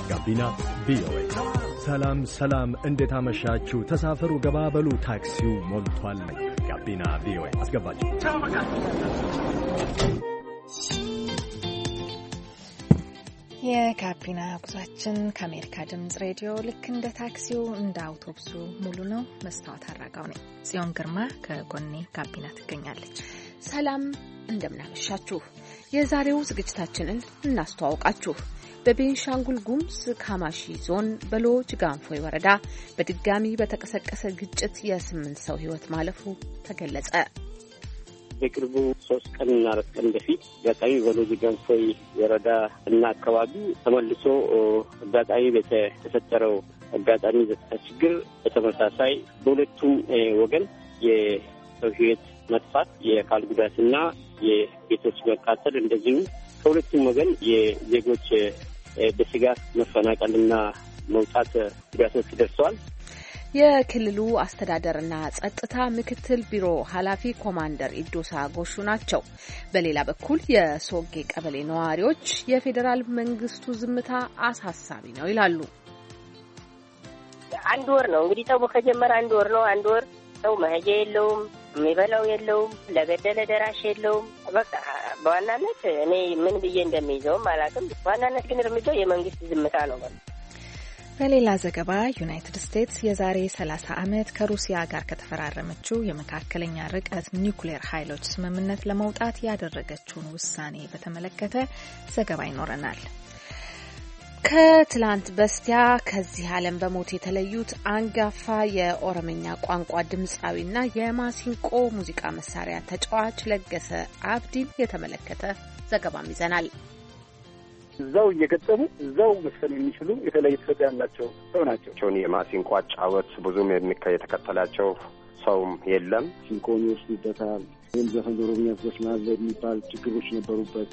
ጋቢና ቪኦኤ። ሰላም ሰላም፣ እንዴት አመሻችሁ? ተሳፈሩ፣ ገባበሉ፣ ታክሲው ሞልቷል። ጋቢና ቪኦኤ አስገባችሁ። የጋቢና ጉዟችን ከአሜሪካ ድምጽ ሬዲዮ ልክ እንደ ታክሲው እንደ አውቶቡሱ ሙሉ ነው። መስታወት አራጋው ነኝ። ጽዮን ግርማ ከጎኔ ጋቢና ትገኛለች። ሰላም እንደምናመሻችሁ። የዛሬው ዝግጅታችንን እናስተዋውቃችሁ። በቤንሻንጉል ጉሙዝ ካማሺ ዞን በሎ ጅጋንፎይ ወረዳ በድጋሚ በተቀሰቀሰ ግጭት የ8 ሰው ሕይወት ማለፉ ተገለጸ። በቅርቡ 3 ቀንና 4 ቀን በፊት አጋጣሚ በሎ ጅጋንፎይ ወረዳ እና አካባቢ ተመልሶ አጋጣሚ በተፈጠረው አጋጣሚ የጸጥታ ችግር በተመሳሳይ በሁለቱም ወገን የሰው ሕይወት መጥፋት፣ የአካል ጉዳትና የቤቶች መቃጠል እንደዚሁ ከሁለቱም ወገን የዜጎች በስጋት መፈናቀልና መውጣት ጉዳቶች ደርሰዋል። የክልሉ አስተዳደርና ጸጥታ ምክትል ቢሮ ኃላፊ ኮማንደር ኢዶሳ ጎሹ ናቸው። በሌላ በኩል የሶጌ ቀበሌ ነዋሪዎች የፌዴራል መንግስቱ ዝምታ አሳሳቢ ነው ይላሉ። አንድ ወር ነው እንግዲህ ጠቡ ከጀመረ አንድ ወር ነው። አንድ ወር ሰው መሄጃ የለውም፣ የሚበላው የለውም፣ ለገደለ ደራሽ የለውም። በቃ በዋናነት እኔ ምን ብዬ እንደሚይዘውም አላውቅም። በዋናነት ግን እርምጃው የመንግስት ዝምታ ነው። በሌላ ዘገባ ዩናይትድ ስቴትስ የዛሬ 30 ዓመት ከሩሲያ ጋር ከተፈራረመችው የመካከለኛ ርቀት ኒውክሌር ኃይሎች ስምምነት ለመውጣት ያደረገችውን ውሳኔ በተመለከተ ዘገባ ይኖረናል። ከትላንት በስቲያ ከዚህ ዓለም በሞት የተለዩት አንጋፋ የኦሮምኛ ቋንቋ ድምፃዊና የማሲንቆ ሙዚቃ መሳሪያ ተጫዋች ለገሰ አብዲን የተመለከተ ዘገባም ይዘናል። እዛው እየገጠሙ እዛው መስፈን የሚችሉ የተለየ ተሰጥኦ ያላቸው ሰው ናቸው። የማሲንቆ አጫወት ብዙም የተከተላቸው ሰውም የለም። ሲንቆን ይወስዱበታል። ይህም ዘፈን ኦሮምኛ ሰዎች ማለት የሚባል ችግሮች ነበሩበት።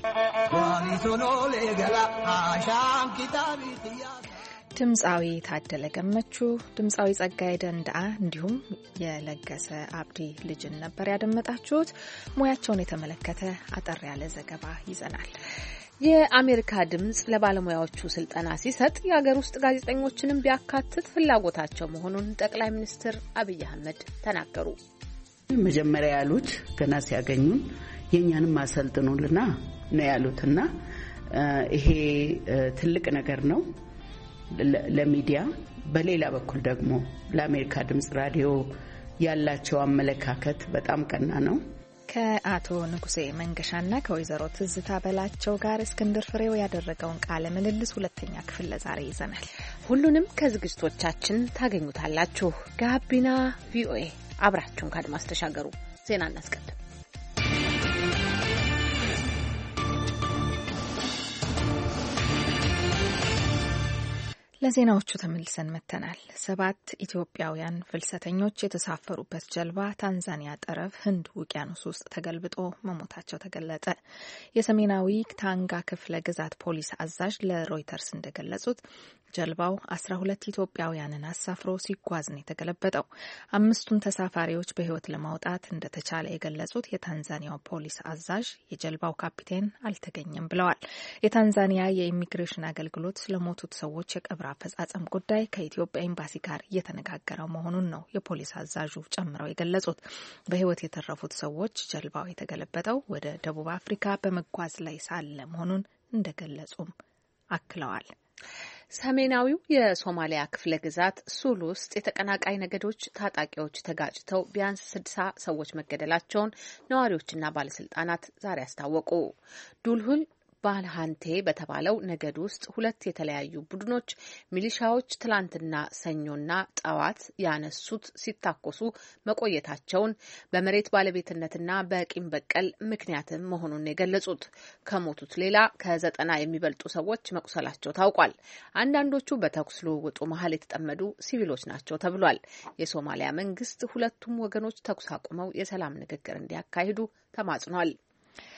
ድምፃዊ ታደለ ገመቹ፣ ድምፃዊ ጸጋዬ ደንዳአ እንዲሁም የለገሰ አብዲ ልጅን ነበር ያደመጣችሁት። ሙያቸውን የተመለከተ አጠር ያለ ዘገባ ይዘናል። የአሜሪካ ድምጽ ለባለሙያዎቹ ስልጠና ሲሰጥ የሀገር ውስጥ ጋዜጠኞችንም ቢያካትት ፍላጎታቸው መሆኑን ጠቅላይ ሚኒስትር አብይ አህመድ ተናገሩ። መጀመሪያ ያሉት ገና ሲያገኙን የኛንም አሰልጥኑልና ነው ያሉትና ይሄ ትልቅ ነገር ነው ለሚዲያ። በሌላ በኩል ደግሞ ለአሜሪካ ድምጽ ራዲዮ ያላቸው አመለካከት በጣም ቀና ነው። ከአቶ ንጉሴ መንገሻና ከወይዘሮ ትዝታ በላቸው ጋር እስክንድር ፍሬው ያደረገውን ቃለ ምልልስ ሁለተኛ ክፍል ለዛሬ ይዘናል። ሁሉንም ከዝግጅቶቻችን ታገኙታላችሁ። ጋቢና ቪኦኤ አብራችሁን ከአድማስ ተሻገሩ። ዜና እናስቀድም። ለዜናዎቹ ተመልሰን መጥተናል። 7 ኢትዮጵያውያን ፍልሰተኞች የተሳፈሩበት ጀልባ ታንዛኒያ ጠረፍ ህንድ ውቅያኖስ ውስጥ ተገልብጦ መሞታቸው ተገለጸ። የሰሜናዊ ታንጋ ክፍለ ግዛት ፖሊስ አዛዥ ለሮይተርስ እንደገለጹት ጀልባው 12 ኢትዮጵያውያንን አሳፍሮ ሲጓዝ ነው የተገለበጠው። 5ቱን ተሳፋሪዎች በህይወት ለማውጣት እንደተቻለ የገለጹት የታንዛኒያው ፖሊስ አዛዥ የጀልባው ካፒቴን አልተገኘም ብለዋል። የታንዛኒያ የኢሚግሬሽን አገልግሎት ስለሞቱት ሰዎች የቀብር አፈጻጸም ጉዳይ ከኢትዮጵያ ኤምባሲ ጋር እየተነጋገረ መሆኑን ነው የፖሊስ አዛዡ ጨምረው የገለጹት። በህይወት የተረፉት ሰዎች ጀልባው የተገለበጠው ወደ ደቡብ አፍሪካ በመጓዝ ላይ ሳለ መሆኑን እንደገለጹም አክለዋል። ሰሜናዊው የሶማሊያ ክፍለ ግዛት ሱል ውስጥ የተቀናቃይ ነገዶች ታጣቂዎች ተጋጭተው ቢያንስ 60 ሰዎች መገደላቸውን ነዋሪዎችና ባለስልጣናት ዛሬ አስታወቁ። ዱልሁል ባልሃንቴ በተባለው ነገድ ውስጥ 2 የተለያዩ ቡድኖች ሚሊሻዎች ትላንትና ሰኞና ጠዋት ያነሱት ሲታኮሱ መቆየታቸውን በመሬት ባለቤትነትና በቂም በቀል ምክንያትም መሆኑን የገለጹት። ከሞቱት ሌላ ከ90 የሚበልጡ ሰዎች መቁሰላቸው ታውቋል። አንዳንዶቹ በተኩስ ልውውጡ መሀል የተጠመዱ ሲቪሎች ናቸው ተብሏል። የሶማሊያ መንግስት ሁለቱም ወገኖች ተኩስ አቁመው የሰላም ንግግር እንዲያካሂዱ ተማጽኗል።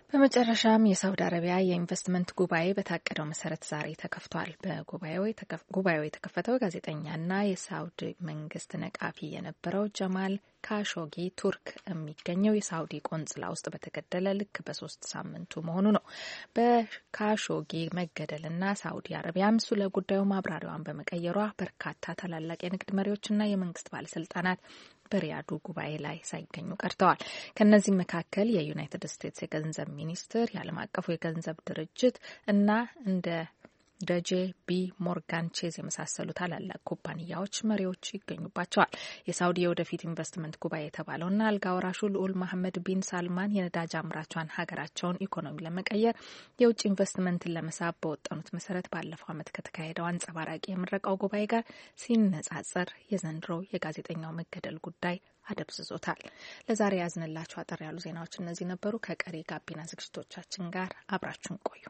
በመጨረሻም የሳውዲ አረቢያ የኢንቨስትመንት ጉባኤ በታቀደው መሰረት ዛሬ ተከፍቷል። ጉባኤው የተከፈተው ጋዜጠኛና የሳውዲ መንግስት ነቃፊ የነበረው ጀማል ካሾጊ ቱርክ የሚገኘው የሳውዲ ቆንጽላ ውስጥ በተገደለ ልክ በ3 ሳምንቱ መሆኑ ነው። በካሾጊ መገደልና ሳውዲ አረቢያም ስለ ጉዳዩ ማብራሪያዋን በመቀየሯ በርካታ ታላላቅ የንግድ መሪዎችና የመንግስት ባለስልጣናት በሪያዱ ጉባኤ ላይ ሳይገኙ ቀርተዋል። ከነዚህ መካከል የዩናይትድ ስቴትስ የገንዘብ ሚኒስትር፣ የዓለም አቀፉ የገንዘብ ድርጅት እና እንደ ጄፒ ሞርጋን ቼዝ የመሳሰሉ ታላላቅ ኩባንያዎች መሪዎች ይገኙባቸዋል። የሳውዲ የወደፊት ኢንቨስትመንት ጉባኤ የተባለውና አልጋ ወራሹ ልዑል መሐመድ ቢን ሳልማን የነዳጅ አምራቿን ሀገራቸውን ኢኮኖሚ ለመቀየር የውጭ ኢንቨስትመንትን ለመሳብ በወጠኑት መሰረት ባለፈው ዓመት ከተካሄደው አንጸባራቂ የምረቃው ጉባኤ ጋር ሲነጻጸር የዘንድሮው የጋዜጠኛው መገደል ጉዳይ አደብዝዞታል። ለዛሬ ያዝንላችሁ አጠር ያሉ ዜናዎች እነዚህ ነበሩ። ከቀሪ ጋቢና ዝግጅቶቻችን ጋር አብራችሁን ቆዩ።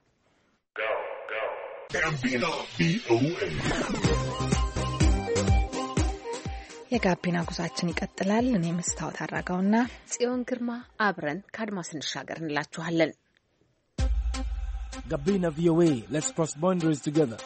የጋቢና ጉዟችን ይቀጥላል። እኔ መስታወት አድራጋውና ጽዮን ግርማ አብረን ከአድማስ እንሻገር እንላችኋለን። ጋቢና ቪኦኤ ሌትስ ክሮስ ቦንደሪስ ቱጌዘር።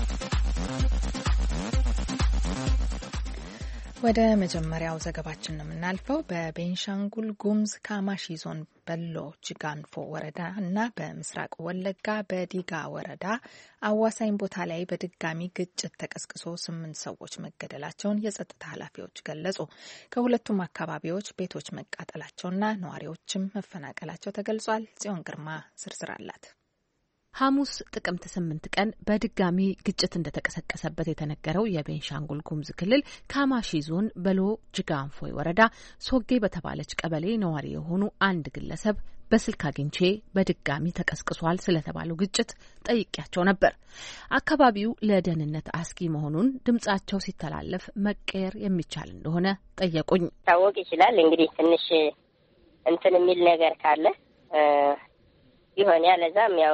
ወደ መጀመሪያው ዘገባችን ነው የምናልፈው። በቤንሻንጉል ጉሙዝ ካማሺ ዞን በሎ ጅጋንፎ ወረዳ እና በምስራቅ ወለጋ በዲጋ ወረዳ አዋሳኝ ቦታ ላይ በድጋሚ ግጭት ተቀስቅሶ 8 ሰዎች መገደላቸውን የጸጥታ ኃላፊዎች ገለጹ። ከሁለቱም አካባቢዎች ቤቶች መቃጠላቸውና ነዋሪዎችም መፈናቀላቸው ተገልጿል። ጽዮን ግርማ ዝርዝር አላት። ሐሙስ ጥቅምት 8 ቀን በድጋሚ ግጭት እንደተቀሰቀሰበት የተነገረው የቤንሻንጉል ጉሙዝ ክልል ካማሺ ዞን በሎ ጅጋንፎይ ወረዳ ሶጌ በተባለች ቀበሌ ነዋሪ የሆኑ አንድ ግለሰብ በስልክ አግኝቼ በድጋሚ ተቀስቅሷል ስለተባለው ግጭት ጠይቄያቸው ነበር። አካባቢው ለደህንነት አስጊ መሆኑን ድምጻቸው ሲተላለፍ መቀየር የሚቻል እንደሆነ ጠየቁኝ። ታወቅ ይችላል እንግዲህ ትንሽ እንትን የሚል ነገር ካለ ይሆን ያለዛም ያው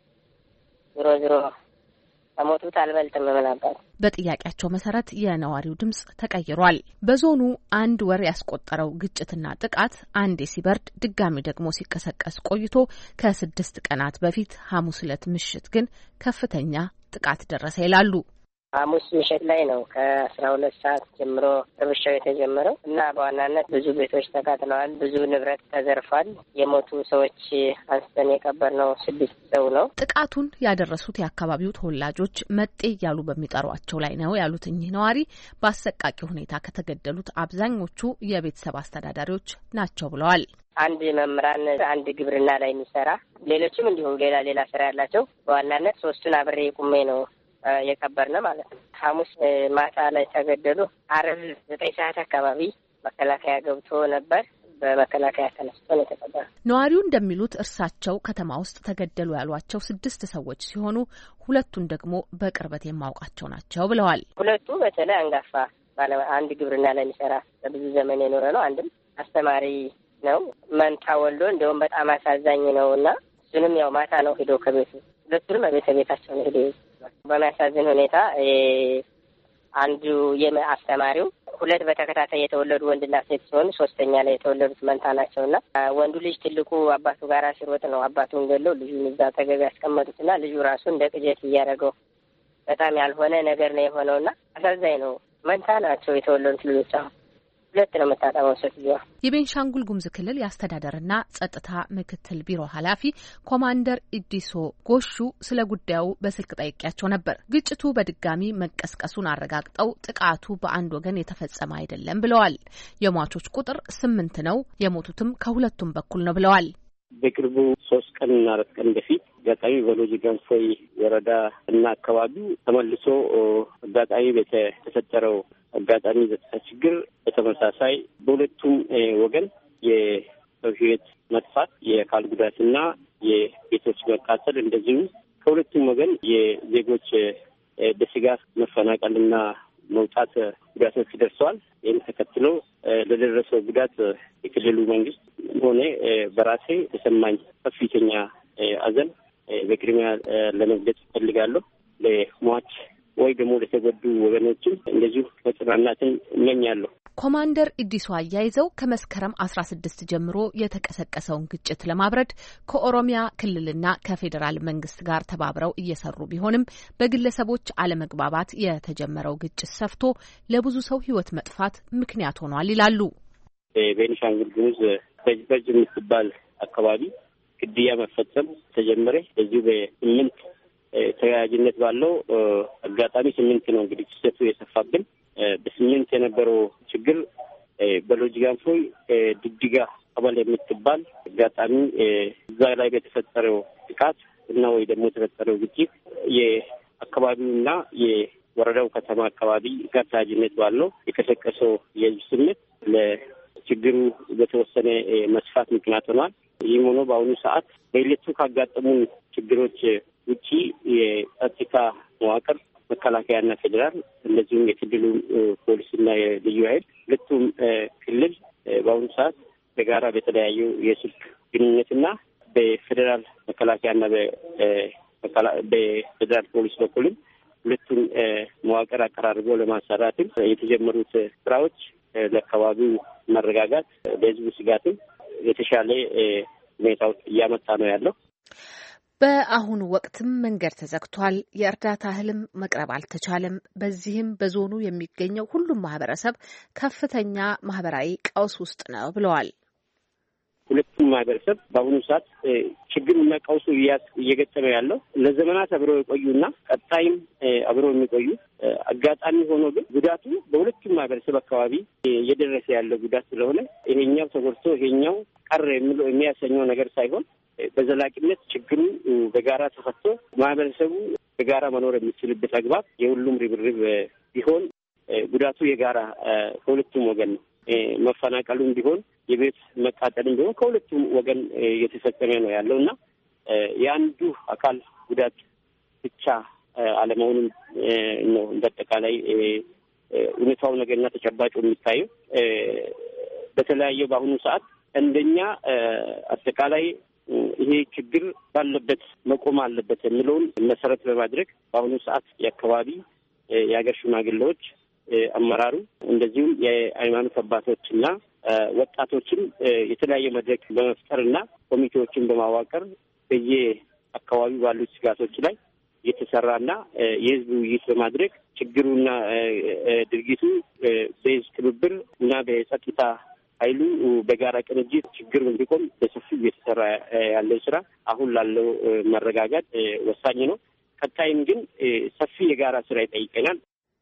ዝሮ ከሞቱት አልበልጥም ነበር። በጥያቄያቸው መሰረት የነዋሪው ድምጽ ተቀይሯል። በዞኑ 1 ወር ያስቆጠረው ግጭትና ጥቃት አንዴ ሲበርድ ድጋሚ ደግሞ ሲቀሰቀስ ቆይቶ ከ6 ቀናት በፊት ሐሙስ ዕለት ምሽት ግን ከፍተኛ ጥቃት ደረሰ ይላሉ። ሐሙስ ምሽት ላይ ነው ከ12 ሰዓት ጀምሮ ርብሻው የተጀመረው እና በዋናነት ብዙ ቤቶች ተቃጥለዋል፣ ብዙ ንብረት ተዘርፏል። የሞቱ ሰዎች አንስተን የቀበርነው 6 ሰው ነው። ጥቃቱን ያደረሱት የአካባቢው ተወላጆች መጤ እያሉ በሚጠሯቸው ላይ ነው ያሉት እኚህ ነዋሪ በአሰቃቂ ሁኔታ ከተገደሉት አብዛኞቹ የቤተሰብ አስተዳዳሪዎች ናቸው ብለዋል። አንድ መምህራን፣ አንድ ግብርና ላይ የሚሰራ ሌሎችም እንዲሁም ሌላ ስራ ያላቸው በዋናነት 3ቱን አብሬ ቁሜ ነው የቀበርነ ማለት ነው። ሐሙስ ማታ ላይ ተገደሉ። ዓርብ 9 ሰዓት አካባቢ መከላከያ ገብቶ ነበር። በመከላከያ ተነስቶ ነው የተቀበረ። ነዋሪው እንደሚሉት እርሳቸው ከተማ ውስጥ ተገደሉ ያሏቸው 6 ሰዎች ሲሆኑ 2ቱን ደግሞ በቅርበት የማውቃቸው ናቸው ብለዋል። 2ቱ በተለይ አንጋፋ አንድ ግብርና ላይ የሚሰራ በብዙ ዘመን የኖረ ነው። አንድም አስተማሪ ነው። መንታ ወልዶ እንደውም በጣም አሳዛኝ ነው እና እሱንም ያው ማታ ነው ሄዶ ከቤቱ 2ቱንም ቤታቸው ነው ሄዶ በሚያሳዝን ሁኔታ አንዱ የአስተማሪው 2 በተከታታይ የተወለዱ ወንድና ሴት ሲሆኑ 3ኛ ላይ የተወለዱት መንታ ናቸውና ወንዱ ልጅ ትልቁ አባቱ ጋር ሲሮጥ ነው አባቱን ገለው ልጁን እዛ ተገቢ ያስቀመጡትና ልጁ ራሱ እንደ ቅጀት እያደረገው በጣም ያልሆነ ነገር ነው የሆነውና አሳዛኝ ነው። መንታ ናቸው የተወለዱት ልጆች። አሁን 2 ነው የምታጠባው ሴትዮዋ። የቤንሻንጉል ጉሙዝ ክልል የአስተዳደርና ጸጥታ ምክትል ቢሮ ኃላፊ ኮማንደር ኢዲሶ ጎሹ ስለ ጉዳዩ በስልክ ጠይቄያቸው ነበር። ግጭቱ በድጋሚ መቀስቀሱን አረጋግጠው ጥቃቱ በአንድ ወገን የተፈጸመ አይደለም ብለዋል። የሟቾች ቁጥር 8 ነው፣ የሞቱትም ከሁለቱም በኩል ነው ብለዋል። በቅርቡ 3 ቀንና 4 ቀን በፊት አጋጣሚ በሎጂ ገንፎይ ወረዳ እና አካባቢው ተመልሶ አጋጣሚ በተፈጠረው አጋጣሚ ችግር በተመሳሳይ በሁለቱም ወገን የሰው ሕይወት መጥፋት፣ የአካል ጉዳትና የቤቶች መቃጠል እንደዚሁ ከሁለቱም ወገን የዜጎች በስጋት መፈናቀልና መውጣት ጉዳቶች ደርሰዋል። ይህን ተከትሎ ለደረሰው ጉዳት የክልሉ መንግስት ሆነ በራሴ ተሰማኝ ከፍተኛ ሐዘን በቅድሚያ ለመግለጽ እፈልጋለሁ። ለሟች ወይ ደግሞ ለተጎዱ ወገኖችም እንደዚሁ መጽናናትን እመኛለሁ። ኮማንደር ኢዲሱ አያይዘው ከመስከረም 16 ጀምሮ የተቀሰቀሰውን ግጭት ለማብረድ ከኦሮሚያ ክልልና ከፌዴራል መንግስት ጋር ተባብረው እየሰሩ ቢሆንም በግለሰቦች አለመግባባት የተጀመረው ግጭት ሰፍቶ ለብዙ ሰው ሕይወት መጥፋት ምክንያት ሆኗል ይላሉ። ቤኒሻንጉል ጉሙዝ በጅ የምትባል አካባቢ ግድያ መፈጸም ተጀመረ። በዚሁ በ8 ተያያዥነት ባለው አጋጣሚ 8 ነው እንግዲህ ክስተቱ የሰፋብን። በ8 የነበረው ችግር በሎጂ ጋንፎይ ድድጋ ቀበሌ የምትባል አጋጣሚ እዛ ላይ በተፈጠረው ጥቃት እና ወይ ደግሞ የተፈጠረው ግጭት የአካባቢውና የወረዳው ከተማ አካባቢ ጋር ተያያዥነት ባለው የቀሰቀሰው የህዝብ ስሜት ለችግሩ በተወሰነ መስፋት ምክንያት ሆኗል። ይህም ሆኖ በአሁኑ ሰዓት በሌሎቹ ካጋጠሙን ችግሮች ውጪ የጸጥታ መዋቅር መከላከያና ፌዴራል እንደዚሁም የክልሉ ፖሊስና የልዩ ኃይል ሁለቱም ክልል በአሁኑ ሰዓት በጋራ በተለያዩ የስልክ ግንኙነትና በፌዴራል መከላከያና በፌዴራል ፖሊስ በኩልም ሁለቱም መዋቅር አቀራርቦ ለማሰራትም የተጀመሩት ስራዎች ለአካባቢው መረጋጋት ለህዝቡ ስጋትም የተሻለ ሁኔታዎች እያመጣ ነው ያለው። በአሁኑ ወቅትም መንገድ ተዘግቷል። የእርዳታ እህልም መቅረብ አልተቻለም። በዚህም በዞኑ የሚገኘው ሁሉም ማህበረሰብ ከፍተኛ ማህበራዊ ቀውስ ውስጥ ነው ብለዋል። ሁለቱም ማህበረሰብ በአሁኑ ሰዓት ችግሩና ቀውሱ እየገጠመ ያለው ለዘመናት አብረው የቆዩና ቀጣይም አብረው የሚቆዩ አጋጣሚ ሆኖ ግን ጉዳቱ በሁለቱም ማህበረሰብ አካባቢ እየደረሰ ያለው ጉዳት ስለሆነ ይሄኛው ተጎድቶ ይሄኛው ቀረ የሚለው የሚያሰኘው ነገር ሳይሆን በዘላቂነት ችግሩ በጋራ ተፈቶ ማህበረሰቡ በጋራ መኖር የሚችልበት አግባብ የሁሉም ርብርብ ቢሆን ጉዳቱ የጋራ ከሁለቱም ወገን ነው። መፈናቀሉም ቢሆን የቤት መቃጠልም ቢሆን ከሁለቱም ወገን እየተፈጸመ ነው ያለው እና የአንዱ አካል ጉዳት ብቻ አለመሆኑን ነው እንደአጠቃላይ ሁኔታው ነገርና ተጨባጭ የሚታየው። በተለያየ በአሁኑ ሰዓት እንደኛ አጠቃላይ ይሄ ችግር ባለበት መቆም አለበት የሚለውን መሰረት በማድረግ በአሁኑ ሰዓት የአካባቢ የሀገር ሽማግሌዎች አመራሩ እንደዚሁም የሃይማኖት አባቶችና ወጣቶችን የተለያየ መድረክ በመፍጠርና ኮሚቴዎችን በማዋቀር በየአካባቢው ባሉት ስጋቶች ላይ የተሰራና የህዝብ ውይይት በማድረግ ችግሩና ድርጊቱ በህዝብ ትብብር እና በጸጥታ ኃይሉ በጋራ ቅንጅት ችግሩ እንዲቆም በሰፊው እየተሰራ ያለው ስራ አሁን ላለው መረጋጋት ወሳኝ ነው። ቀጣይም ግን ሰፊ የጋራ ስራ ይጠይቀናል።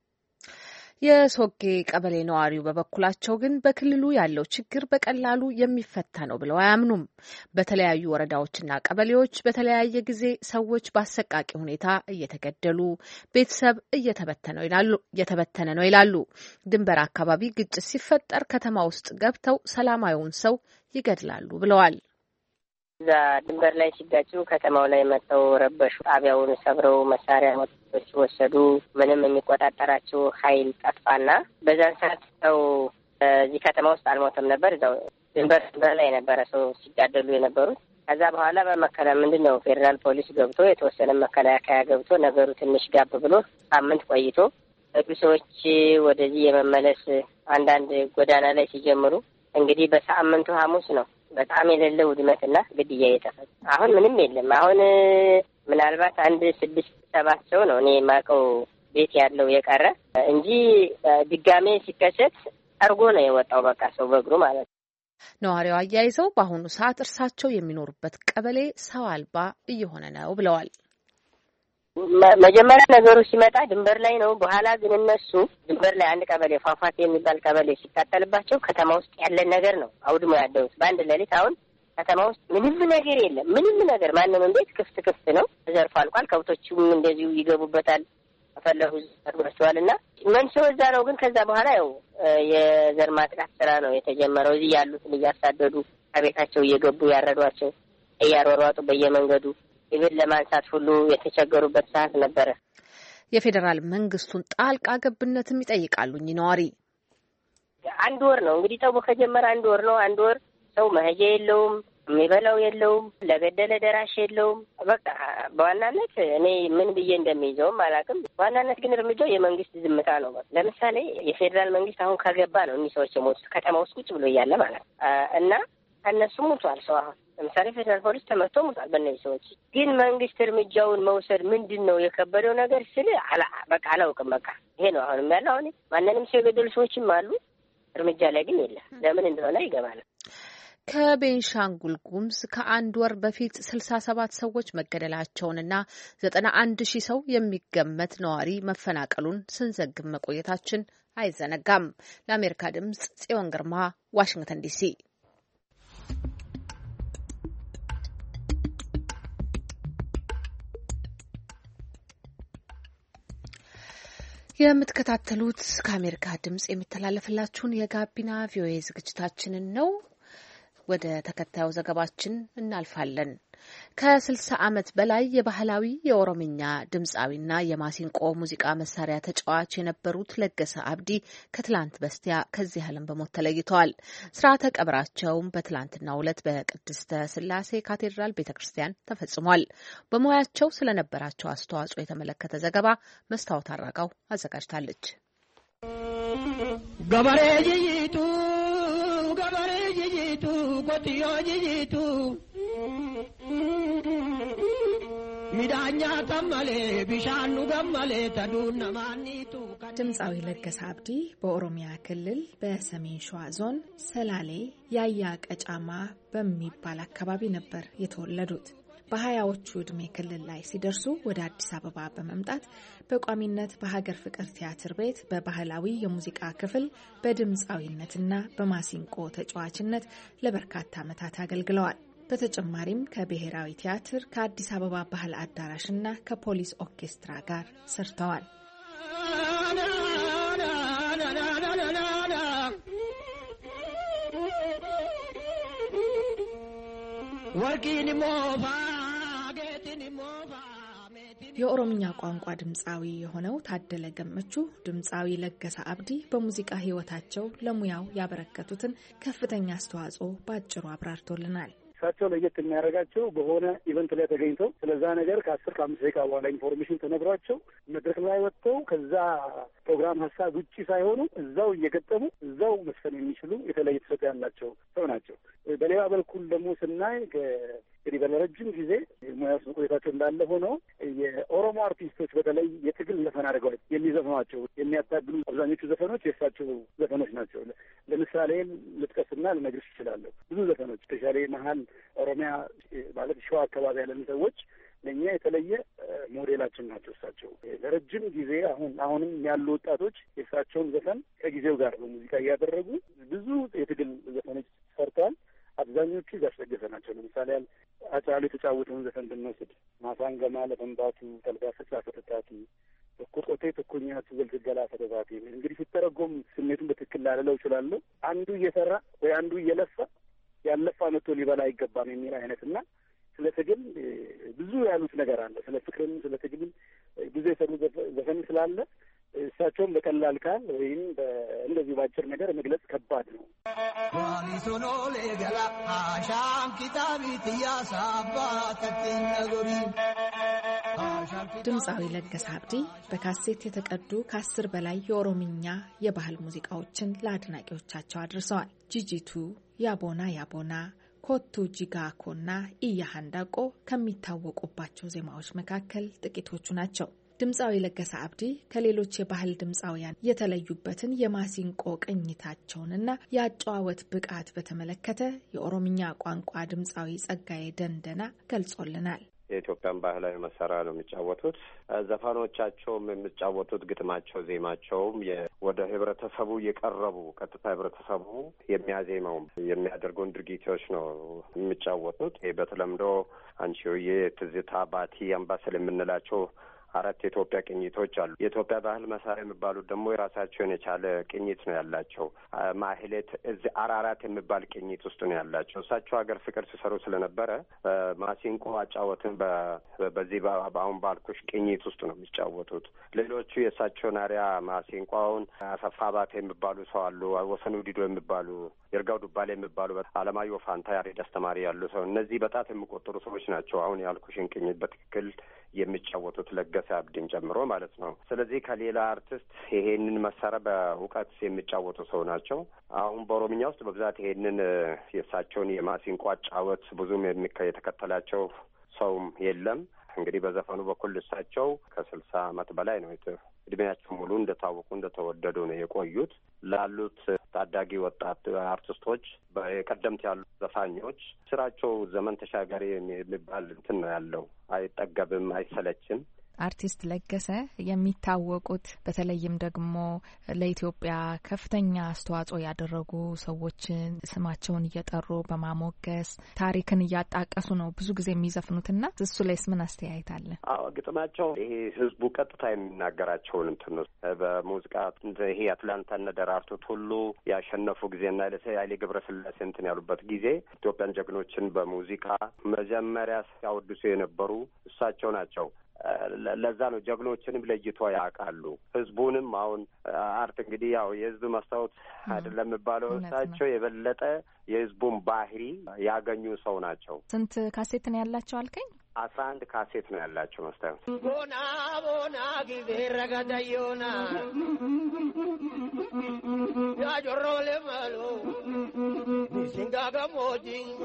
የሶጌ ቀበሌ ነዋሪው በበኩላቸው ግን በክልሉ ያለው ችግር በቀላሉ የሚፈታ ነው ብለው አያምኑም። በተለያዩ ወረዳዎችና ቀበሌዎች በተለያየ ጊዜ ሰዎች በአሰቃቂ ሁኔታ እየተገደሉ፣ ቤተሰብ እየተበተነ ነው ይላሉ። ድንበር አካባቢ ግጭት ሲፈጠር ከተማ ውስጥ ገብተው ሰላማዊውን ሰው ይገድላሉ ብለዋል። እዛ ድንበር ላይ ሲጋጩ ከተማው ላይ መጥተው ረበሹ። ጣቢያውን ሰብረው መሳሪያ ወሰዱ። ምንም የሚቆጣጠራቸው ኃይል ጠፋና በዛን ሰዓት ሰው እዚህ ከተማ ውስጥ አልሞተም ነበር። እዛው ድንበር ላይ የነበረ ሰው ሲጋደሉ የነበሩት። ከዛ በኋላ ምንድን ነው ፌዴራል ፖሊስ ገብቶ የተወሰነ መከላከያ ገብቶ ነገሩ ትንሽ ጋብ ብሎ ሳምንት ቆይቶ ሰዎች ወደዚህ የመመለስ አንዳንድ ጎዳና ላይ ሲጀምሩ እንግዲህ በሳምንቱ ሐሙስ ነው በጣም የሌለ ውድመትና ግድያ የተፈጸመ። አሁን ምንም የለም። አሁን ምናልባት 6-7 ሰው ነው እኔ የማውቀው ቤት ያለው የቀረ እንጂ ድጋሜ ሲከሰት አርጎ ነው የወጣው በቃ ሰው በእግሩ ማለት ነው። ነዋሪው አያይዘው በአሁኑ ሰዓት እርሳቸው የሚኖሩበት ቀበሌ ሰው አልባ እየሆነ ነው ብለዋል። መጀመሪያ ነገሩ ሲመጣ ድንበር ላይ ነው። በኋላ ግን እነሱ ድንበር ላይ አንድ ቀበሌ ፏፏቴ የሚባል ቀበሌ ሲቃጠልባቸው ከተማ ውስጥ ያለን ነገር ነው አውድሞ ያደሩት በአንድ ሌሊት። አሁን ከተማ ውስጥ ምንም ነገር የለም። ምንም ነገር ማንም ቤት ክፍት ነው፣ ተዘርፎ አልቋል። ከብቶቹም እንደዚሁ ይገቡበታል፣ ተፈለጉ አድርጓቸዋልና መንስኤው እዛ ነው። ግን ከዛ በኋላ ያው የዘር ማጥቃት ስራ ነው የተጀመረው። እዚህ ያሉትን እያሳደዱ ከቤታቸው እየገቡ ያረዷቸው እያሯሯጡ በየመንገዱ ይብን ለማንሳት ሁሉ የተቸገሩበት ሰዓት ነበረ። የፌዴራል መንግስቱን ጣልቃ ገብነትም ይጠይቃሉ ነዋሪ። 1 ወር ነው እንግዲህ ጠቡ ከጀመረ 1 ወር ነው። 1 ወር ሰው መሄጃ የለውም፣ የሚበላው የለውም፣ ለገደለ ደራሽ የለውም። በቃ በዋናነት እኔ ምን ብዬ እንደሚይዘውም አላውቅም። በዋናነት ግን እርምጃው የመንግስት ዝምታ ነው። ለምሳሌ የፌዴራል መንግስት አሁን ከገባ ነው እኒህ ሰዎች የሞቱት ከተማ ውስጥ ቁጭ ብሎ እያለ ማለት ነው። እና እነሱ ሙቷል ሰው አሁን ለምሳሌ ፌዴራል ፖሊስ ተመቶ ሙቷል በእነዚህ ሰዎች። ግን መንግስት እርምጃውን መውሰድ ምንድን ነው የከበደው ነገር ስል በቃ አላውቅም። በቃ ይሄ ነው አሁንም ያለው። አሁን ማንንም ሰው የገደሉ ሰዎችም አሉ፣ እርምጃ ላይ ግን የለም። ለምን እንደሆነ ይገባል። ከቤንሻንጉል ጉሙዝ ከአንድ ወር በፊት 67 ሰዎች መገደላቸውንና 91,000 ሰው የሚገመት ነዋሪ መፈናቀሉን ስንዘግብ መቆየታችን አይዘነጋም። ለአሜሪካ ድምጽ ጽዮን ግርማ ዋሽንግተን ዲሲ። የምትከታተሉት ከአሜሪካ ድምጽ የሚተላለፍላችሁን የጋቢና ቪኦኤ ዝግጅታችንን ነው። ወደ ተከታዩ ዘገባችን እናልፋለን። ከ60 ዓመት በላይ የባህላዊ የኦሮምኛ ድምፃዊና የማሲንቆ ሙዚቃ መሳሪያ ተጫዋች የነበሩት ለገሰ አብዲ ከትላንት በስቲያ ከዚህ ዓለም በሞት ተለይተዋል። ስርዓተ ቀብራቸውም በትላንትናው ዕለት በቅድስተ ሥላሴ ካቴድራል ቤተክርስቲያን ተፈጽሟል። በሙያቸው ስለነበራቸው አስተዋጽኦ የተመለከተ ዘገባ መስታወት አራጋው አዘጋጅታለች። ገበሬ ጂጂቱ ገበሬ ጂጂቱ ቆጥዮ ጂጂቱ ሚዳኛ ተመሌ ቢሻኑ ገመሌ ተዱና ማኒቱ። ድምፃዊ ለገሰ አብዲ በኦሮሚያ ክልል በሰሜን ሸዋ ዞን ሰላሌ ያያ ቀጫማ በሚባል አካባቢ ነበር የተወለዱት። በሀያዎቹ ዕድሜ ክልል ላይ ሲደርሱ ወደ አዲስ አበባ በመምጣት በቋሚነት በሀገር ፍቅር ቲያትር ቤት በባህላዊ የሙዚቃ ክፍል በድምፃዊነትና በማሲንቆ ተጫዋችነት ለበርካታ ዓመታት አገልግለዋል። በተጨማሪም ከብሔራዊ ቲያትር ከአዲስ አበባ ባህል አዳራሽና ከፖሊስ ኦርኬስትራ ጋር ሰርተዋል። የኦሮምኛ ቋንቋ ድምፃዊ የሆነው ታደለ ገመቹ ድምፃዊ ለገሰ አብዲ በሙዚቃ ሕይወታቸው ለሙያው ያበረከቱትን ከፍተኛ አስተዋጽኦ በአጭሩ አብራርቶልናል። እሳቸው ለየት የሚያደርጋቸው በሆነ ኢቨንት ላይ ተገኝተው ስለዛ ነገር ከ10-15 ደቂቃ በኋላ ኢንፎርሜሽን ተነግሯቸው መድረክ ላይ ወጥተው ከዛ ፕሮግራም ሀሳብ ውጪ ሳይሆኑ እዛው እየገጠሙ እዛው መስፈን የሚችሉ የተለየ ተሰጥኦ ያላቸው ሰው ናቸው። በሌላ በኩል ደግሞ ስናይ እንግዲህ በረጅም ጊዜ ሙያ ውስጥ ቆይታቸው እንዳለ ሆኖ የኦሮሞ አርቲስቶች በተለይ የትግል ዘፈን አድርገው የሚዘፍኗቸው የሚያታግሉ አብዛኞቹ ዘፈኖች የእሳቸው ዘፈኖች ናቸው። ለምሳሌ ልጥቀስና ልነግርሽ ይችላለሁ። ብዙ ዘፈኖች ስፔሻሊ መሀል ኦሮሚያ ማለት ሸዋ አካባቢ ያለን ሰዎች ለእኛ የተለየ ሞዴላችን ናቸው። እሳቸው ለረጅም ጊዜ አሁንም ያሉ ወጣቶች የእሳቸውን ዘፈን ከጊዜው ጋር በሙዚቃ እያደረጉ ብዙ የትግል ዘፈኖች ሰርተዋል። አብዛኞቹ ያስደገፈ ናቸው። ለምሳሌ አጫሉ የተጫወተውን ዘፈን ብንወስድ ማሳንገማ ለፈንባቱ ተልባ ፈጫ ፈተታቱ ቁጦቴ ትኩኛቱ ዘልትገላ ፈተታቱ እንግዲህ ሲተረጎም ስሜቱን በትክክል ላለለው እችላለሁ። አንዱ እየሰራ ወይ አንዱ እየለፋ ያለፋ መቶ ሊበላ አይገባም የሚል አይነትና ስለ ትግል ብዙ ያሉት ነገር አለ። ስለ ፍቅርም ስለ ትግልም ብዙ የሰሩ ዘፈን ስላለ እሳቸውም በቀላል ቃል ወይም እንደዚህ ባጭር ነገር መግለጽ ከባድ ነው። ድምፃዊ ለገሰ አብዲ በካሴት የተቀዱ ከ10 በላይ የኦሮምኛ የባህል ሙዚቃዎችን ለአድናቂዎቻቸው አድርሰዋል። ጂጂቱ፣ ያቦና ያቦና፣ ኮቱ ጂጋኮና ኢያሃንዳቆ ከሚታወቁባቸው ዜማዎች መካከል ጥቂቶቹ ናቸው። ድምፃዊ ለገሰ አብዲ ከሌሎች የባህል ድምፃውያን የተለዩበትን የማሲንቆ ቅኝታቸውንና የአጨዋወት ብቃት በተመለከተ የኦሮምኛ ቋንቋ ድምፃዊ ጸጋዬ ደንደና ገልጾልናል። የኢትዮጵያን ባህላዊ መሳሪያ ነው የሚጫወቱት። ዘፋኖቻቸውም የሚጫወቱት ግጥማቸው፣ ዜማቸውም ወደ ህብረተሰቡ የቀረቡ ቀጥታ ህብረተሰቡ የሚያዜመው የሚያደርጉን ድርጊቶች ነው የሚጫወቱት። በተለምዶ አንቺሆዬ፣ ትዝታ፣ ባቲ፣ አምባሰል የምንላቸው 4 የኢትዮጵያ ቅኝቶች አሉ። የኢትዮጵያ ባህል መሳሪያ የሚባሉት ደግሞ የራሳቸውን የቻለ ቅኝት ነው ያላቸው። ማህሌት እዚህ አራራት የሚባል ቅኝት ውስጥ ነው ያላቸው። እሳቸው ሀገር ፍቅር ሲሰሩ ስለነበረ ማሲንቆ አጫወትን በዚህ በአሁን ባልኩሽ ቅኝት ውስጥ ነው የሚጫወቱት። ሌሎቹ የእሳቸውን አሪያ ማሲንቆውን አሰፋ ባቴ የሚባሉ ሰው አሉ። ወሰኑ ዲዶ የሚባሉ ይርጋው ዱባሌ የሚባሉ አለማየሁ ፋንታ ያሬድ አስተማሪ ያሉ ሰው እነዚህ በጣት የሚቆጠሩ ሰዎች ናቸው። አሁን ያልኩሽን ቅኝት በትክክል የሚጫወቱት ለገሰ አብዲን ጨምሮ ማለት ነው። ስለዚህ ከሌላ አርቲስት ይሄንን መሳሪያ በእውቀት የሚጫወቱ ሰው ናቸው። አሁን በኦሮምኛ ውስጥ በብዛት ይሄንን የእሳቸውን የማሲንቆ አጫወት ብዙም የተከተላቸው ሰውም የለም። እንግዲህ በዘፈኑ በኩል እሳቸው ከ60 ዓመት በላይ ነው እድሜያቸው ሙሉ እንደታወቁ እንደተወደዱ ነው የቆዩት። ላሉት ታዳጊ ወጣት አርቲስቶች በቀደምት ያሉ ዘፋኞች ስራቸው ዘመን ተሻጋሪ የሚባል እንትን ነው ያለው። አይጠገብም፣ አይሰለችም። አርቲስት ለገሰ የሚታወቁት በተለይም ደግሞ ለኢትዮጵያ ከፍተኛ አስተዋጽኦ ያደረጉ ሰዎችን ስማቸውን እየጠሩ በማሞገስ ታሪክን እያጣቀሱ ነው ብዙ ጊዜ የሚዘፍኑትና እሱ ላይስ ምን አስተያየት አለ? አዎ ግጥማቸው ይሄ ህዝቡ ቀጥታ የሚናገራቸውን እንትን በሙዚቃ ይሄ አትላንታና ደራርቱ ሁሉ ያሸነፉ ጊዜና ኃይሌ ገብረስላሴ እንትን ያሉበት ጊዜ ኢትዮጵያን ጀግኖችን በሙዚቃ መጀመሪያ ሲያወድሱ የነበሩ እሳቸው ናቸው። ለዛ ነው ጀግኖችንም ለይቶ ያውቃሉ። ህዝቡንም አሁን አርት እንግዲህ ያው የህዝብ መስታወት አይደለም የሚባለው እሳቸው የበለጠ የህዝቡን ባህሪ ያገኙ ሰው ናቸው። ስንት ካሴት ነው ያላቸው አልከኝ? 11 ካሴት ነው ያላቸው መስታወት። ቦና ቦና ጊዜ ረጋዳዮና ያጆሮ ለማሉ ሲንጋጋሞጂ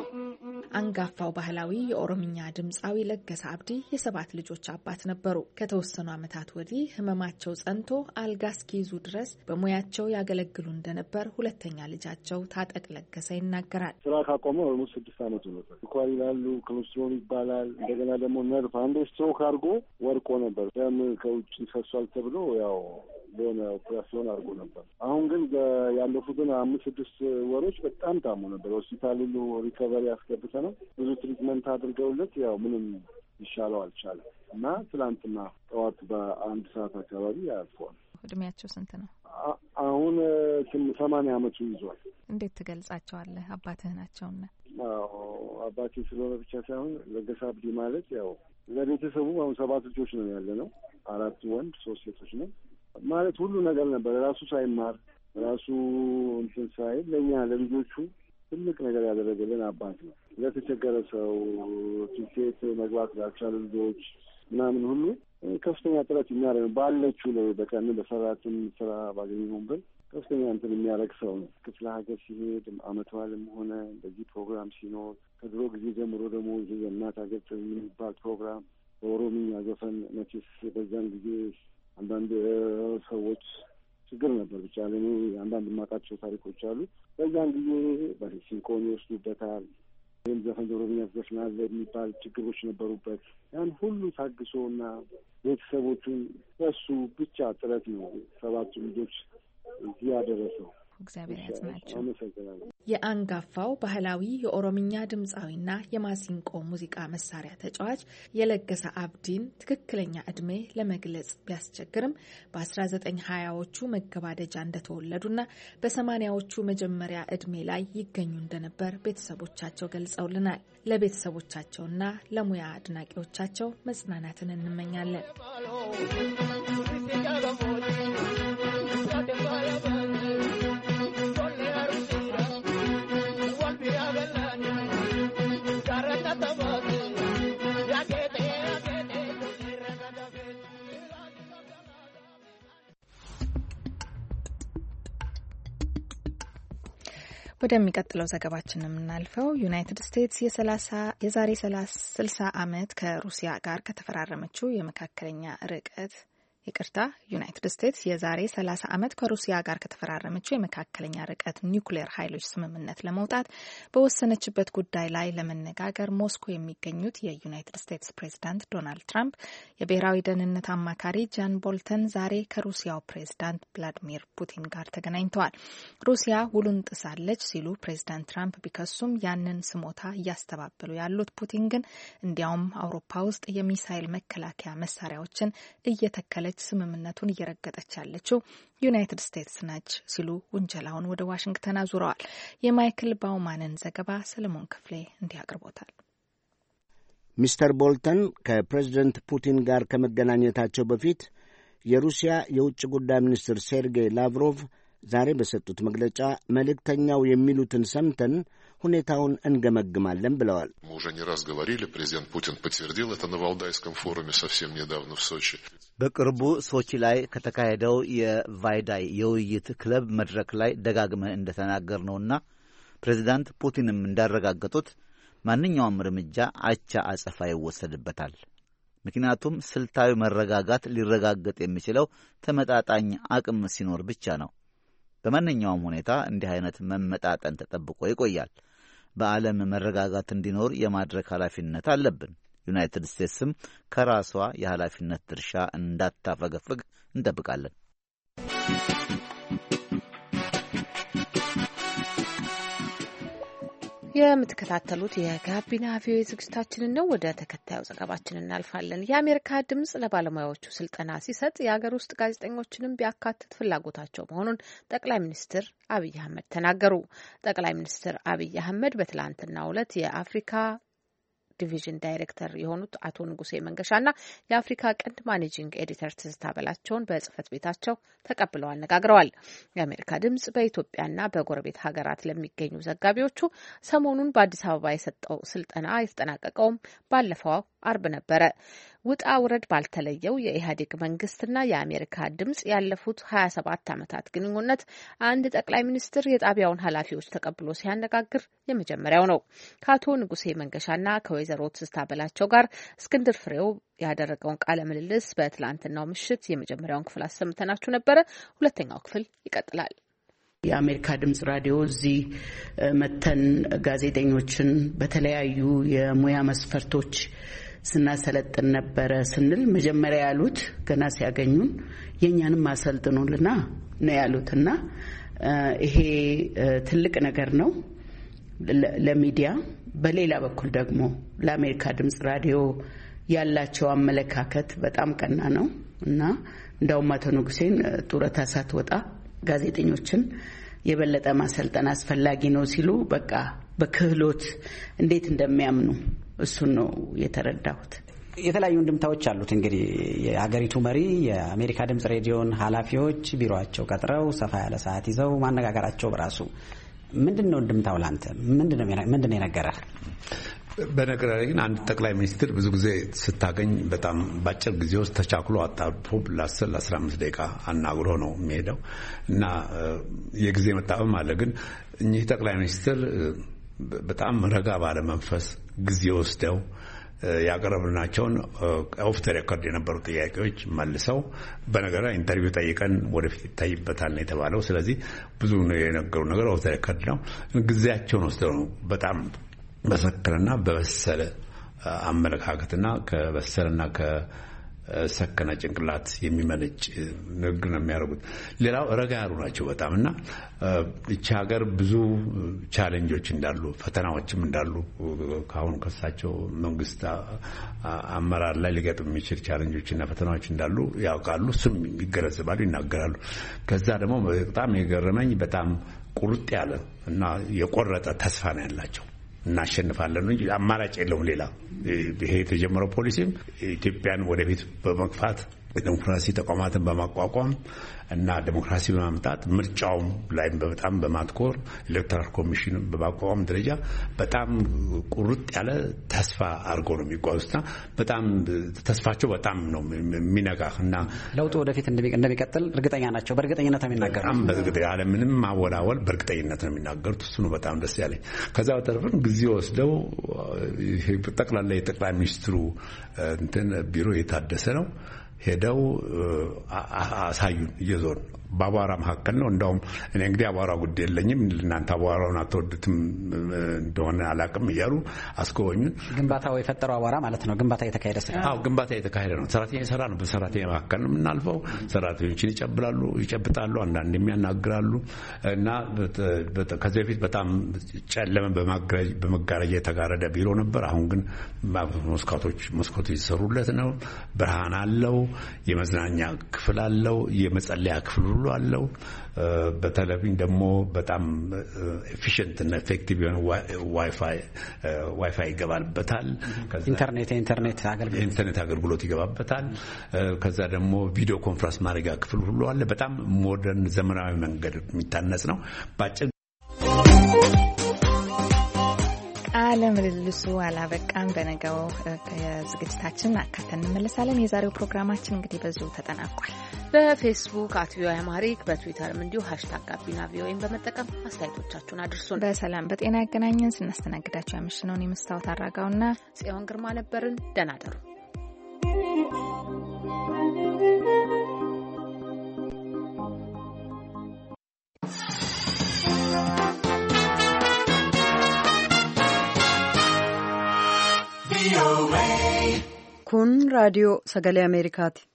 አንጋፋው ባህላዊ የኦሮምኛ ድምጻዊ ለገሰ አብዲ የ7 ልጆች አባት ነበሩ። ከተወሰኑ ዓመታት ወዲህ ህመማቸው ጸንቶ አልጋ እስኪይዙ ድረስ በሙያቸው ያገለግሉ እንደነበር ሁለተኛ ልጃቸው ታጠቅ ለገሰ ይናገራል። ስራ ካቆመ ኦልሞስት 6 ዓመት ነው። ስኳር ይላሉ፣ ኮሌስትሮል ይባላል። እንደገና ደግሞ ነርቭ አንዴ ስትሮክ አድርጎ ወርቆ ነበር። ደም ከውጭ ፈሷል ተብሎ ያው ለሆነ ኦፕሬሽን አድርጎ ነበር። አሁን ግን ያለፉትን 5-6 ወሮች በጣም ታሞ ነበር። ሆስፒታል ሁሉ ሪከቨሪ አስገብተ ነው ብዙ ትሪትመንት አድርገውለት ያው ምንም ይሻለው አልቻለም እና ትላንትና ጠዋት በ1 ሰዓት አካባቢ ያልፈዋል። እድሜያቸው ስንት ነው? አሁን 80 ዓመቱ ይዟል። እንዴት ትገልጻቸዋለህ? አባትህ ናቸውና። አባቴ ስለሆነ ብቻ ሳይሆን ለገሰ አብዲ ማለት ያው ለቤተሰቡ አሁን 7 ልጆች ነው ያለ ነው። 4 ወንድ 3 ሴቶች ነው ማለት ሁሉ ነገር ነበር። ራሱ ሳይማር ራሱ እንትን ሳይል ለእኛ ለልጆቹ ትልቅ ነገር ያደረገልን አባት ነው። ለተቸገረ ሰው ትኬት መግባት ላልቻሉ ልጆች ምናምን ሁሉ ከፍተኛ ጥረት የሚያደርግ ባለችው ላይ በቀን በሰራትን ስራ ባገኘውን ብል ከፍተኛ እንትን የሚያደርግ ሰው ነው። ክፍለ ሀገር ሲሄድ አመት በዓልም ሆነ በዚህ ፕሮግራም ሲኖር ከድሮ ጊዜ ጀምሮ ደግሞ ይሄ የእናት ሀገር ጥሪ የሚባል ፕሮግራም በኦሮምኛ ዘፈን መቼስ በዛን ጊዜ አንዳንድ ሰዎች ችግር ነበር። ብቻ ለኔ አንዳንድ የማውቃቸው ታሪኮች አሉ። በዛን ጊዜ በሲንኮን ይወስዱበታል። ይህም ዘፈን ኦሮምኛ ዘፍናል የሚባል ችግሮች ነበሩበት። ያን ሁሉ ታግሶና ቤተሰቦቹን በሱ ብቻ ጥረት ነው 7 ልጆች እዚህ ያደረሰው። እግዚአብሔር ያጽናቸው። የአንጋፋው ባህላዊ የኦሮምኛ ድምፃዊና የማሲንቆ ሙዚቃ መሳሪያ ተጫዋች የለገሰ አብዲን ትክክለኛ እድሜ ለመግለጽ ቢያስቸግርም በ1920ዎቹ መገባደጃ እንደተወለዱና በ80ዎቹ መጀመሪያ እድሜ ላይ ይገኙ እንደነበር ቤተሰቦቻቸው ገልጸውልናል። ለቤተሰቦቻቸውና ለሙያ አድናቂዎቻቸው መጽናናትን እንመኛለን። ወደሚቀጥለው ዘገባችን የምናልፈው ዩናይትድ ስቴትስ የዛሬ 60 ዓመት ከሩሲያ ጋር ከተፈራረመችው የመካከለኛ ርቀት ይቅርታ ዩናይትድ ስቴትስ የዛሬ 30 ዓመት ከሩሲያ ጋር ከተፈራረመችው የመካከለኛ ርቀት ኒውክሌር ኃይሎች ስምምነት ለመውጣት በወሰነችበት ጉዳይ ላይ ለመነጋገር ሞስኮ የሚገኙት የዩናይትድ ስቴትስ ፕሬዝዳንት ዶናልድ ትራምፕ የብሔራዊ ደህንነት አማካሪ ጃን ቦልተን ዛሬ ከሩሲያው ፕሬዝዳንት ቭላዲሚር ፑቲን ጋር ተገናኝተዋል። ሩሲያ ውሉን ጥሳለች ሲሉ ፕሬዝዳንት ትራምፕ ቢከሱም ያንን ስሞታ እያስተባበሉ ያሉት ፑቲን ግን እንዲያውም አውሮፓ ውስጥ የሚሳይል መከላከያ መሳሪያዎችን እየተከለች ስምምነቱን እየረገጠች ያለችው ዩናይትድ ስቴትስ ነች ሲሉ ውንጀላውን ወደ ዋሽንግተን አዙረዋል። የማይክል ባውማንን ዘገባ ሰለሞን ክፍሌ እንዲህ አቅርቦታል። ሚስተር ቦልተን ከፕሬዝደንት ፑቲን ጋር ከመገናኘታቸው በፊት የሩሲያ የውጭ ጉዳይ ሚኒስትር ሴርጌይ ላቭሮቭ ዛሬ በሰጡት መግለጫ መልእክተኛው የሚሉትን ሰምተን ሁኔታውን እንገመግማለን ብለዋል። በቅርቡ ሶቺ ላይ ከተካሄደው የቫይዳይ የውይይት ክለብ መድረክ ላይ ደጋግመን እንደተናገር ነውና ፕሬዚዳንት ፑቲንም እንዳረጋገጡት ማንኛውም እርምጃ አቻ አጸፋ ይወሰድበታል። ምክንያቱም ስልታዊ መረጋጋት ሊረጋገጥ የሚችለው ተመጣጣኝ አቅም ሲኖር ብቻ ነው። በማንኛውም ሁኔታ እንዲህ አይነት መመጣጠን ተጠብቆ ይቆያል። በዓለም መረጋጋት እንዲኖር የማድረግ ኃላፊነት አለብን። ዩናይትድ ስቴትስም ከራሷ የኃላፊነት ድርሻ እንዳታፈገፍግ እንጠብቃለን። የምትከታተሉት የጋቢና ቪኦኤ ዝግጅታችንን ነው። ወደ ተከታዩ ዘገባችን እናልፋለን። የአሜሪካ ድምጽ ለባለሙያዎቹ ስልጠና ሲሰጥ የሀገር ውስጥ ጋዜጠኞችንም ቢያካትት ፍላጎታቸው መሆኑን ጠቅላይ ሚኒስትር አብይ አህመድ ተናገሩ። ጠቅላይ ሚኒስትር አብይ አህመድ በትላንትናው ዕለት የአፍሪካ ዲቪዥን ዳይሬክተር የሆኑት አቶ ንጉሴ መንገሻና የአፍሪካ ቀንድ ማኔጂንግ ኤዲተር ትዝታ በላቸውን በጽህፈት ቤታቸው ተቀብለው አነጋግረዋል። የአሜሪካ ድምጽ በኢትዮጵያና በጎረቤት ሀገራት ለሚገኙ ዘጋቢዎቹ ሰሞኑን በአዲስ አበባ የሰጠው ስልጠና የተጠናቀቀውም ባለፈው አርብ ነበረ። ውጣ ውረድ ባልተለየው የኢህአዴግ መንግስትና የአሜሪካ ድምጽ ያለፉት 27 ዓመታት ግንኙነት አንድ ጠቅላይ ሚኒስትር የጣቢያውን ኃላፊዎች ተቀብሎ ሲያነጋግር የመጀመሪያው ነው። ከአቶ ንጉሴ መንገሻና ከወይዘሮ ትዝታ በላቸው ጋር እስክንድር ፍሬው ያደረገውን ቃለ ምልልስ በትላንትናው ምሽት የመጀመሪያውን ክፍል አሰምተናችሁ ነበረ። ሁለተኛው ክፍል ይቀጥላል። የአሜሪካ ድምጽ ራዲዮ እዚህ መተን ጋዜጠኞችን በተለያዩ የሙያ መስፈርቶች ስናሰለጥን ነበረ ስንል መጀመሪያ ያሉት ገና ሲያገኙን የኛንም አሰልጥኑልና ነው ያሉትና ይሄ ትልቅ ነገር ነው ለሚዲያ። በሌላ በኩል ደግሞ ለአሜሪካ ድምጽ ራዲዮ ያላቸው አመለካከት በጣም ቀና ነው እና እንደውም አቶ ንጉሴን ጡረታ ሳትወጣ ጋዜጠኞችን የበለጠ ማሰልጠን አስፈላጊ ነው ሲሉ በቃ በክህሎት እንዴት እንደሚያምኑ እሱን ነው የተረዳሁት። የተለያዩ እንድምታዎች አሉት። እንግዲህ የሀገሪቱ መሪ የአሜሪካ ድምጽ ሬዲዮን ኃላፊዎች ቢሮአቸው ቀጥረው ሰፋ ያለ ሰዓት ይዘው ማነጋገራቸው በራሱ ምንድነው እንድምታው? ላንተ ምንድነው የነገረህ? በነገር ላይ ግን አንድ ጠቅላይ ሚኒስትር ብዙ ጊዜ ስታገኝ በጣም ባጭር ጊዜ ውስጥ ተቻክሎ አጣርቶ ለ10 ለ15 ደቂቃ አናግሮ ነው የሚሄደው እና የጊዜ መጣበም አለ። ግን እኚህ ጠቅላይ ሚኒስትር በጣም ረጋ ባለ መንፈስ ጊዜ ወስደው ያቀረብናቸውን ኦፍ ዘ ሬኮርድ የነበሩ ጥያቄዎች መልሰው በነገር ኢንተርቪው ጠይቀን ወደፊት ይታይበታል ነው የተባለው። ስለዚህ ብዙ ነው የነገሩ ነገር ኦፍ ዘ ሬኮርድ ነው። ጊዜያቸውን ወስደው ነው በጣም በሰከነና በበሰለ አመለካከትና ከበሰለና ከሰከነ ጭንቅላት የሚመነጭ ንግግር ነው የሚያደርጉት። ሌላው ረጋ ያሉ ናቸው በጣምና እቺ ሀገር ብዙ ቻሌንጆች እንዳሉ ፈተናዎችም እንዳሉ ካሁን ከሳቸው መንግስት አመራር ላይ ሊገጥም የሚችል ቻሌንጆችና ፈተናዎች እንዳሉ ያውቃሉ። እሱም ይገነዘባሉ፣ ይናገራሉ። ከዛ ደግሞ በጣም የገረመኝ በጣም ቁርጥ ያለ እና የቆረጠ ተስፋ ነው ያላቸው። እናሸንፋለን እንጂ አማራጭ የለውም ሌላ። ይሄ የተጀመረው ፖሊሲም ኢትዮጵያን ወደፊት በመግፋት ዲሞክራሲ ተቋማትን በማቋቋም እና ዲሞክራሲ በማምጣት ምርጫውም ላይ በጣም በማትኮር ኤሌክቶራል ኮሚሽን በማቋቋም ደረጃ በጣም ቁርጥ ያለ ተስፋ አድርጎ ነው የሚጓዙትና በጣም ተስፋቸው በጣም ነው የሚነጋና ለውጡ ወደፊት እንደሚቀጥል እርግጠኛ ናቸው። በእርግጠኝነት ነው የሚናገሩት። በጣም በእርግጠኛ ያለ ምንም ማወላወል በእርግጠኝነት ነው የሚናገሩት። እሱ ነው በጣም ደስ ያለኝ። ከዛ በተረፈ ጊዜ ወስደው ጠቅላላ የጠቅላይ ሚኒስትሩ ቢሮ የታደሰ ነው። ሄደው አሳዩን እየዞር በአቧራ መካከል ነው። እንደውም እኔ እንግዲህ አቧራ ጉድ የለኝም እናንተ አቧራውን አትወዱትም እንደሆነ አላውቅም እያሉ አስጎበኙን። ግንባታው የፈጠረው አቧራ ማለት ነው። ግንባታ የተካሄደ ስራ። አዎ ግንባታ የተካሄደ ነው። ሰራተኛ የሰራ ነው። በሰራተኛ መካከል ነው የምናልፈው። ሰራተኞችን ይጨብጣሉ፣ አንዳንድ የሚያናግራሉ እና ከዚህ በፊት በጣም ጨለመ በመጋረጃ የተጋረደ ቢሮ ነበር። አሁን ግን መስኮቶች ይሰሩለት ነው። ብርሃን አለው። የመዝናኛ ክፍል አለው። የመጸለያ ክፍል ሁሉ አለው። በቴሌቪዥን ደግሞ በጣም ኤፊሽንት እና ኤፌክቲቭ የሆነ ዋይፋይ ይገባልበታል። ኢንተርኔት አገልግሎት ይገባበታል። ከዛ ደግሞ ቪዲዮ ኮንፈረንስ ማድረጊያ ክፍል ሁሉ አለ። በጣም ሞደርን ዘመናዊ መንገድ የሚታነጽ ነው። ባጭር ቃለ ምልልሱ አላበቃም። በነገው ዝግጅታችን አካተን እንመለሳለን። የዛሬው ፕሮግራማችን እንግዲህ በዚሁ ተጠናቋል። በፌስቡክ @ቪኦኤ አማሪክ በትዊተርም እንዲሁ #ጋቢናቪኦኤን በመጠቀም አስተያየቶቻችሁን አድርሱን። በሰላም በጤና ያገናኘን። ስናስተናግዳችሁ ያመሽነውን የመስታወት አራጋውና ጽዮን ግርማ ነበርን። ደህና ደሩ። kun raadiyoo sagalee Ameerikaati.